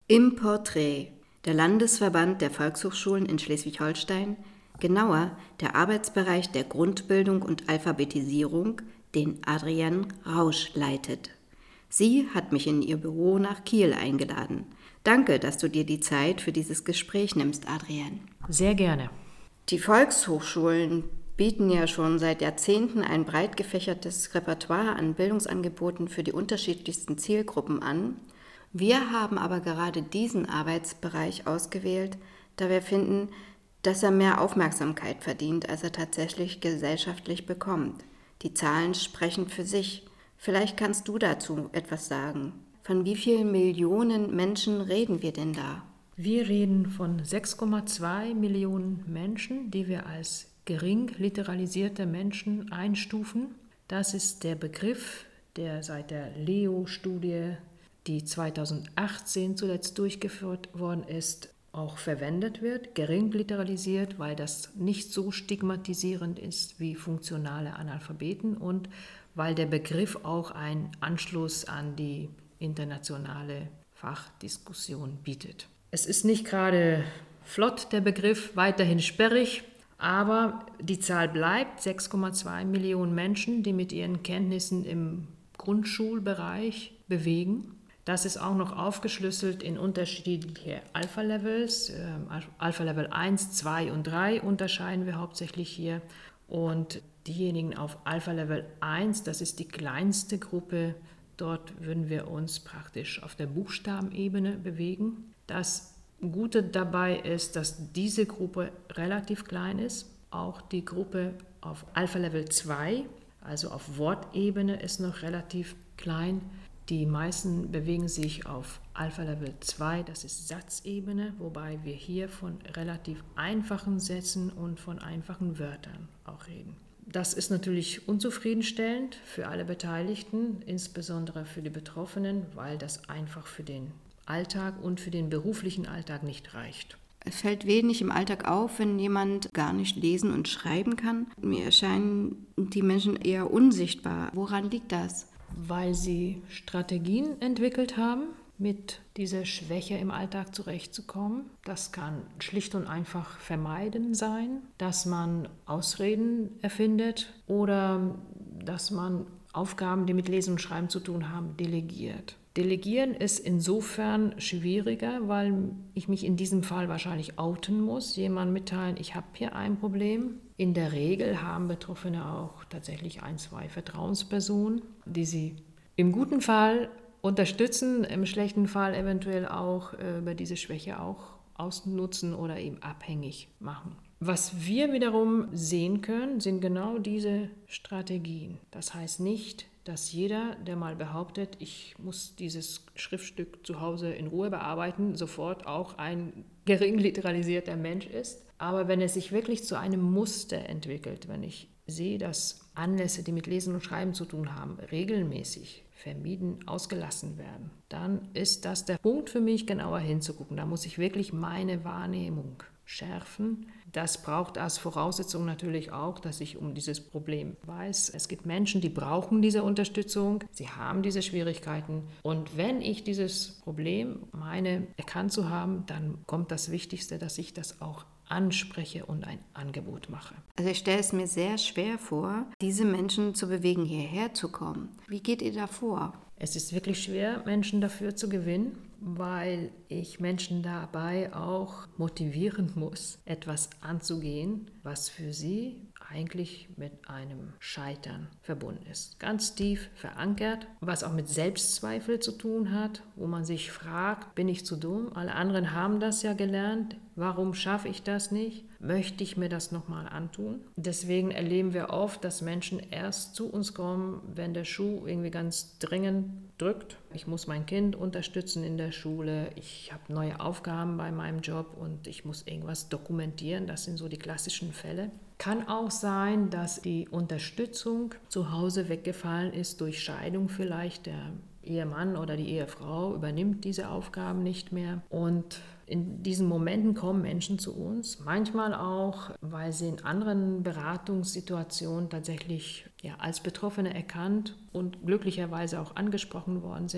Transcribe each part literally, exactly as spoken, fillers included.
Im Porträt der Landesverband der Volkshochschulen in Schleswig-Holstein, genauer der Arbeitsbereich der Grundbildung und Alphabetisierung, den Adrienne Rausch leitet. Sie hat mich in ihr Büro nach Kiel eingeladen. Danke, dass du dir die Zeit für dieses Gespräch nimmst, Adrienne. Sehr gerne. Die Volkshochschulen bieten ja schon seit Jahrzehnten ein breit gefächertes Repertoire an Bildungsangeboten für die unterschiedlichsten Zielgruppen an. Wir haben aber gerade diesen Arbeitsbereich ausgewählt, da wir finden, dass er mehr Aufmerksamkeit verdient, als er tatsächlich gesellschaftlich bekommt. Die Zahlen sprechen für sich. Vielleicht kannst du dazu etwas sagen. Von wie vielen Millionen Menschen reden wir denn da? Wir reden von sechs Komma zwei Millionen Menschen, die wir als gering literalisierte Menschen einstufen. Das ist der Begriff, der seit der L E O-Studie, die zweitausendachtzehn zuletzt durchgeführt worden ist, auch verwendet wird. Gering literalisiert, weil das nicht so stigmatisierend ist wie funktionale Analphabeten und weil der Begriff auch einen Anschluss an die internationale Fachdiskussion bietet. Es ist nicht gerade flott, der Begriff, weiterhin sperrig, aber die Zahl bleibt sechs Komma zwei Millionen Menschen, die mit ihren Kenntnissen im Grundschulbereich bewegen. Das ist auch noch aufgeschlüsselt in unterschiedliche Alpha-Levels. Alpha-Level eins, zwei und drei unterscheiden wir hauptsächlich hier. Und diejenigen auf Alpha-Level eins, das ist die kleinste Gruppe, dort würden wir uns praktisch auf der Buchstabenebene bewegen. Das Gute dabei ist, dass diese Gruppe relativ klein ist. Auch die Gruppe auf Alpha-Level zwei, also auf Wortebene, ist noch relativ klein. Die meisten bewegen sich auf Alpha-Level zwei, das ist Satzebene, wobei wir hier von relativ einfachen Sätzen und von einfachen Wörtern auch reden. Das ist natürlich unzufriedenstellend für alle Beteiligten, insbesondere für die Betroffenen, weil das einfach für den Alltag und für den beruflichen Alltag nicht reicht. Es fällt wenig im Alltag auf, wenn jemand gar nicht lesen und schreiben kann. Mir erscheinen die Menschen eher unsichtbar. Woran liegt das? Weil sie Strategien entwickelt haben, mit dieser Schwäche im Alltag zurechtzukommen. Das kann schlicht und einfach vermeiden sein, dass man Ausreden erfindet oder dass man Aufgaben, die mit Lesen und Schreiben zu tun haben, delegiert. Delegieren ist insofern schwieriger, weil ich mich in diesem Fall wahrscheinlich outen muss, jemandem mitteilen, ich habe hier ein Problem. In der Regel haben Betroffene auch tatsächlich ein, zwei Vertrauenspersonen, die sie im guten Fall unterstützen, im schlechten Fall eventuell auch äh, über diese Schwäche auch ausnutzen oder eben abhängig machen. Was wir wiederum sehen können, sind genau diese Strategien. Das heißt nicht, dass jeder, der mal behauptet, ich muss dieses Schriftstück zu Hause in Ruhe bearbeiten, sofort auch ein gering literalisierter Mensch ist. Aber wenn es sich wirklich zu einem Muster entwickelt, wenn ich sehe, dass Anlässe, die mit Lesen und Schreiben zu tun haben, regelmäßig vermieden, ausgelassen werden, dann ist das der Punkt für mich, genauer hinzugucken. Da muss ich wirklich meine Wahrnehmung schärfen. Das braucht als Voraussetzung natürlich auch, dass ich um dieses Problem weiß. Es gibt Menschen, die brauchen diese Unterstützung, sie haben diese Schwierigkeiten. Und wenn ich dieses Problem meine, erkannt zu haben, dann kommt das Wichtigste, dass ich das auch anspreche und ein Angebot mache. Also ich stelle es mir sehr schwer vor, diese Menschen zu bewegen, hierher zu kommen. Wie geht ihr da vor? Es ist wirklich schwer, Menschen dafür zu gewinnen, weil ich Menschen dabei auch motivieren muss, etwas anzugehen, was für sie eigentlich mit einem Scheitern verbunden ist. Ganz tief verankert, was auch mit Selbstzweifel zu tun hat, wo man sich fragt, bin ich zu dumm? Alle anderen haben das ja gelernt. Warum schaffe ich das nicht? Möchte ich mir das nochmal antun? Deswegen erleben wir oft, dass Menschen erst zu uns kommen, wenn der Schuh irgendwie ganz dringend drückt. Ich muss mein Kind unterstützen in der Schule, ich habe neue Aufgaben bei meinem Job und ich muss irgendwas dokumentieren. Das sind so die klassischen Fälle. Kann auch sein, dass die Unterstützung zu Hause weggefallen ist durch Scheidung vielleicht. Der Ehemann oder die Ehefrau übernimmt diese Aufgaben nicht mehr. Und in diesen Momenten kommen Menschen zu uns, manchmal auch, weil sie in anderen Beratungssituationen tatsächlich ja, als Betroffene erkannt und glücklicherweise auch angesprochen worden sind.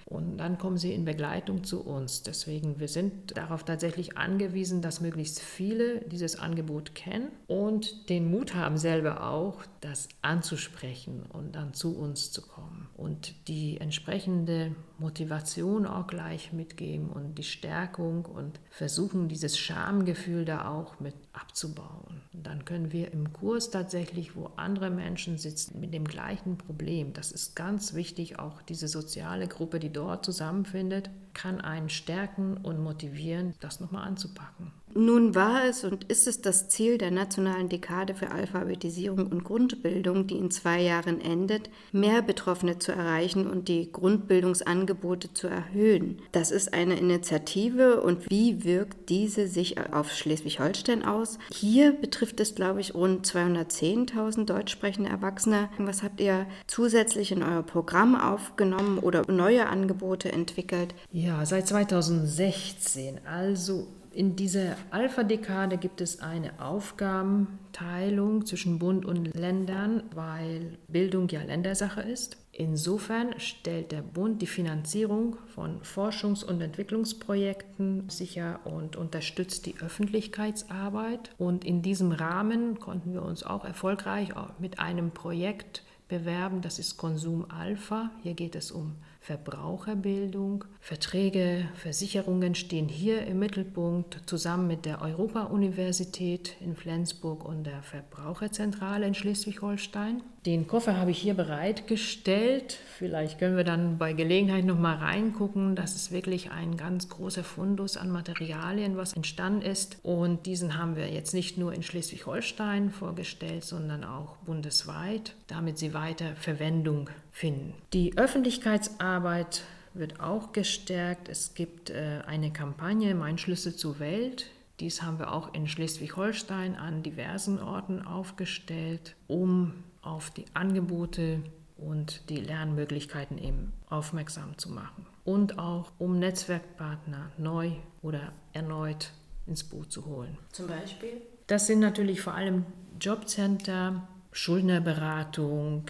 und dann kommen sie in Begleitung zu uns. Deswegen, wir sind darauf tatsächlich angewiesen, dass möglichst viele dieses Angebot kennen und den Mut haben, selber auch das anzusprechen und dann zu uns zu kommen und die entsprechende Motivation auch gleich mitgeben und die Stärkung und versuchen, dieses Schamgefühl da auch mit abzubauen. Und dann können wir im Kurs tatsächlich, wo andere Menschen sitzen mit dem gleichen Problem, das ist ganz wichtig, auch diese soziale Gruppe, die dort zusammenfindet, kann einen stärken und motivieren, das nochmal anzupacken. Nun war es und ist es das Ziel der Nationalen Dekade für Alphabetisierung und Grundbildung, die in zwei Jahren endet, mehr Betroffene zu erreichen und die Grundbildungsangebote zu erhöhen. Das ist eine Initiative und wie wirkt diese sich auf Schleswig-Holstein aus? Hier betrifft es, glaube ich, rund zweihundertzehntausend deutsch sprechende Erwachsene. Was habt ihr zusätzlich in euer Programm aufgenommen oder neue Angebote entwickelt? Ja, seit zweitausendsechzehn, also in dieser Alpha-Dekade gibt es eine Aufgabenteilung zwischen Bund und Ländern, weil Bildung ja Ländersache ist. Insofern stellt der Bund die Finanzierung von Forschungs- und Entwicklungsprojekten sicher und unterstützt die Öffentlichkeitsarbeit. Und in diesem Rahmen konnten wir uns auch erfolgreich mit einem Projekt bewerben, das ist Konsum Alpha. Hier geht es um Verbraucherbildung. Verträge, Versicherungen stehen hier im Mittelpunkt, zusammen mit der Europa-Universität in Flensburg und der Verbraucherzentrale in Schleswig-Holstein. Den Koffer habe ich hier bereitgestellt. Vielleicht können wir dann bei Gelegenheit noch mal reingucken. Das ist wirklich ein ganz großer Fundus an Materialien, was entstanden ist. Und diesen haben wir jetzt nicht nur in Schleswig-Holstein vorgestellt, sondern auch bundesweit, damit sie weiter Verwendung finden. Die Öffentlichkeitsarbeit wird auch gestärkt. Es gibt äh, eine Kampagne Mein Schlüssel zur Welt. Dies haben wir auch in Schleswig-Holstein an diversen Orten aufgestellt, um auf die Angebote und die Lernmöglichkeiten eben aufmerksam zu machen. Und auch um Netzwerkpartner neu oder erneut ins Boot zu holen. Zum Beispiel? Das sind natürlich vor allem Jobcenter, Schuldnerberatung,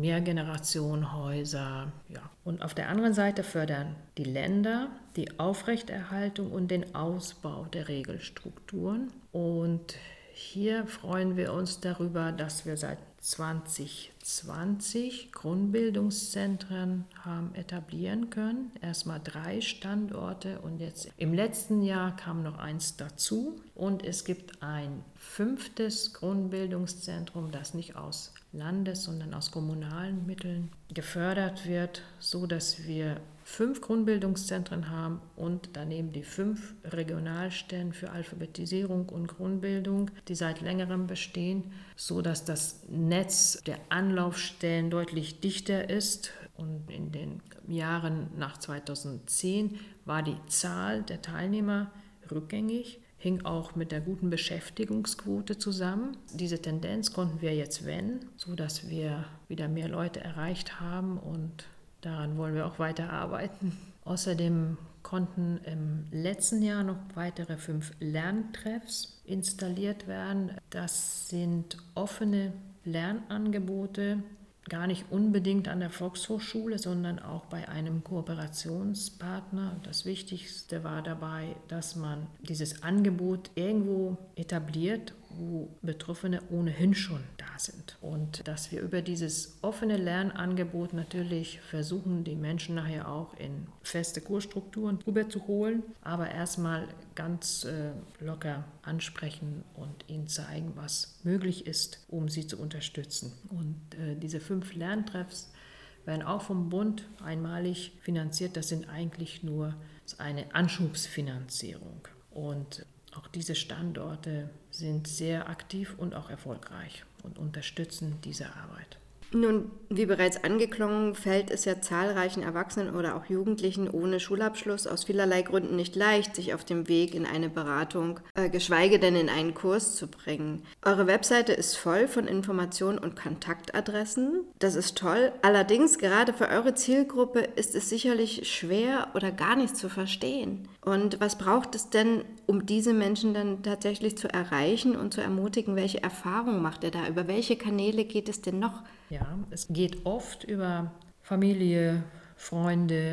Mehrgenerationenhäuser. Ja. Und auf der anderen Seite fördern die Länder die Aufrechterhaltung und den Ausbau der Regelstrukturen. Und hier freuen wir uns darüber, dass wir seit zwanzig zwanzig Grundbildungszentren haben etablieren können. Erstmal drei Standorte und jetzt im letzten Jahr kam noch eins dazu. Und es gibt ein fünftes Grundbildungszentrum, das nicht aus Landes-, sondern aus kommunalen Mitteln gefördert wird, so dass wir fünf Grundbildungszentren haben und daneben die fünf Regionalstellen für Alphabetisierung und Grundbildung, die seit längerem bestehen, so dass das Netz der Anlaufstellen deutlich dichter ist. Und in den Jahren nach zweitausendzehn war die Zahl der Teilnehmer rückgängig, hing auch mit der guten Beschäftigungsquote zusammen. Diese Tendenz konnten wir jetzt wenden, sodass wir wieder mehr Leute erreicht haben und daran wollen wir auch weiter arbeiten. Außerdem konnten im letzten Jahr noch weitere fünf Lerntreffs installiert werden. Das sind offene Lernangebote, gar nicht unbedingt an der Volkshochschule, sondern auch bei einem Kooperationspartner. Das Wichtigste war dabei, dass man dieses Angebot irgendwo etabliert, wo Betroffene ohnehin schon da sind. Und dass wir über dieses offene Lernangebot natürlich versuchen, die Menschen nachher auch in feste Kursstrukturen rüberzuholen, aber erstmal ganz äh, locker ansprechen und ihnen zeigen, was möglich ist, um sie zu unterstützen. Und äh, diese fünf Lerntreffs werden auch vom Bund einmalig finanziert. Das sind eigentlich nur eine Anschubsfinanzierung. Und auch diese Standorte sind sehr aktiv und auch erfolgreich und unterstützen diese Arbeit. Nun, wie bereits angeklungen, fällt es ja zahlreichen Erwachsenen oder auch Jugendlichen ohne Schulabschluss aus vielerlei Gründen nicht leicht, sich auf dem Weg in eine Beratung, äh, geschweige denn in einen Kurs zu bringen. Eure Webseite ist voll von Informationen und Kontaktadressen. Das ist toll. Allerdings, gerade für eure Zielgruppe ist es sicherlich schwer oder gar nicht zu verstehen. Und was braucht es denn, um diese Menschen dann tatsächlich zu erreichen und zu ermutigen? Welche Erfahrungen macht ihr da? Über welche Kanäle geht es denn noch? Ja, es geht oft über Familie, Freunde,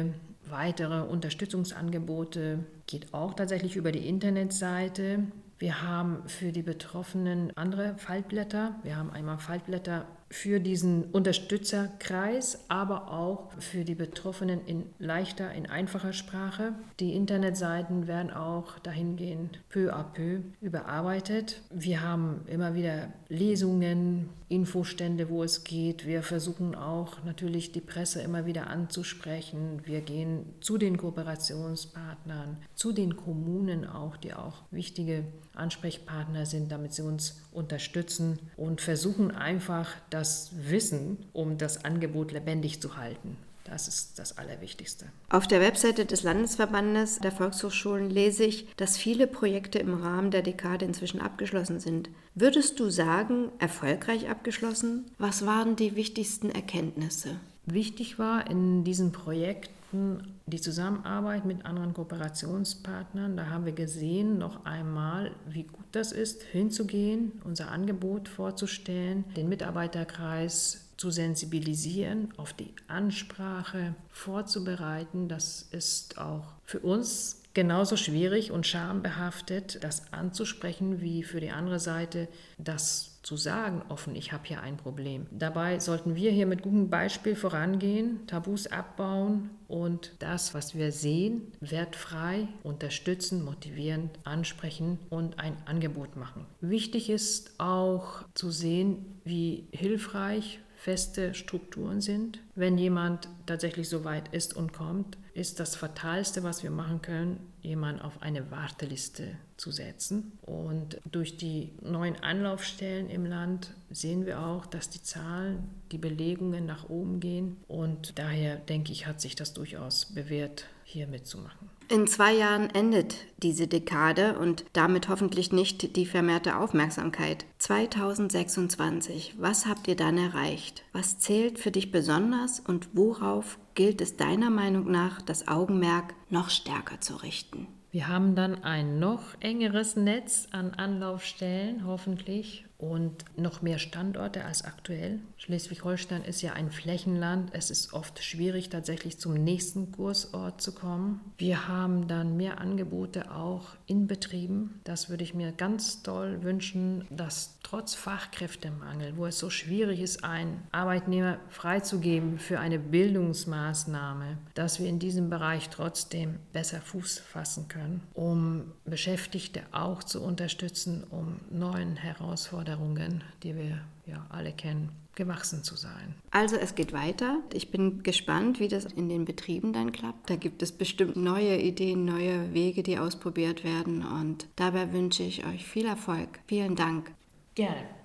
weitere Unterstützungsangebote geht auch tatsächlich über die Internetseite. Wir haben für die Betroffenen andere Faltblätter. Wir haben einmal Faltblätter für diesen Unterstützerkreis, aber auch für die Betroffenen in leichter, in einfacher Sprache. Die Internetseiten werden auch dahingehend peu à peu überarbeitet. Wir haben immer wieder Lesungen, Infostände, wo es geht. Wir versuchen auch natürlich die Presse immer wieder anzusprechen. Wir gehen zu den Kooperationspartnern, zu den Kommunen auch, die auch wichtige Ansprechpartner sind, damit sie uns unterstützen und versuchen einfach das Wissen, um das Angebot lebendig zu halten. Das ist das Allerwichtigste. Auf der Webseite des Landesverbandes der Volkshochschulen lese ich, dass viele Projekte im Rahmen der Dekade inzwischen abgeschlossen sind. Würdest du sagen, erfolgreich abgeschlossen? Was waren die wichtigsten Erkenntnisse? Wichtig war in diesen Projekten die Zusammenarbeit mit anderen Kooperationspartnern. Da haben wir gesehen, noch einmal, wie gut das ist, hinzugehen, unser Angebot vorzustellen, den Mitarbeiterkreis zu sensibilisieren, auf die Ansprache vorzubereiten. Das ist auch für uns genauso schwierig und schambehaftet, das anzusprechen, wie für die andere Seite das zu sagen, offen, ich habe hier ein Problem. Dabei sollten wir hier mit gutem Beispiel vorangehen, Tabus abbauen und das, was wir sehen, wertfrei unterstützen, motivieren, ansprechen und ein Angebot machen. Wichtig ist auch zu sehen, wie hilfreich feste Strukturen sind. Wenn jemand tatsächlich so weit ist und kommt, ist das Fatalste, was wir machen können, jemanden auf eine Warteliste zu setzen. Und durch die neuen Anlaufstellen im Land sehen wir auch, dass die Zahlen, die Belegungen nach oben gehen. Und daher denke ich, hat sich das durchaus bewährt, hier mitzumachen. In zwei Jahren endet diese Dekade und damit hoffentlich nicht die vermehrte Aufmerksamkeit. zweitausendsechsundzwanzig, was habt ihr dann erreicht? Was zählt für dich besonders und worauf gilt es deiner Meinung nach, das Augenmerk noch stärker zu richten? Wir haben dann ein noch engeres Netz an Anlaufstellen, hoffentlich, und noch mehr Standorte als aktuell. Schleswig-Holstein ist ja ein Flächenland. Es ist oft schwierig, tatsächlich zum nächsten Kursort zu kommen. Wir haben dann mehr Angebote auch in Betrieben. Das würde ich mir ganz doll wünschen, dass trotz Fachkräftemangel, wo es so schwierig ist, einen Arbeitnehmer freizugeben für eine Bildungsmaßnahme, dass wir in diesem Bereich trotzdem besser Fuß fassen können, um Beschäftigte auch zu unterstützen, um neuen Herausforderungen, die wir ja alle kennen, gewachsen zu sein. Also es geht weiter. Ich bin gespannt, wie das in den Betrieben dann klappt. Da gibt es bestimmt neue Ideen, neue Wege, die ausprobiert werden. Und dabei wünsche ich euch viel Erfolg. Vielen Dank. Gerne.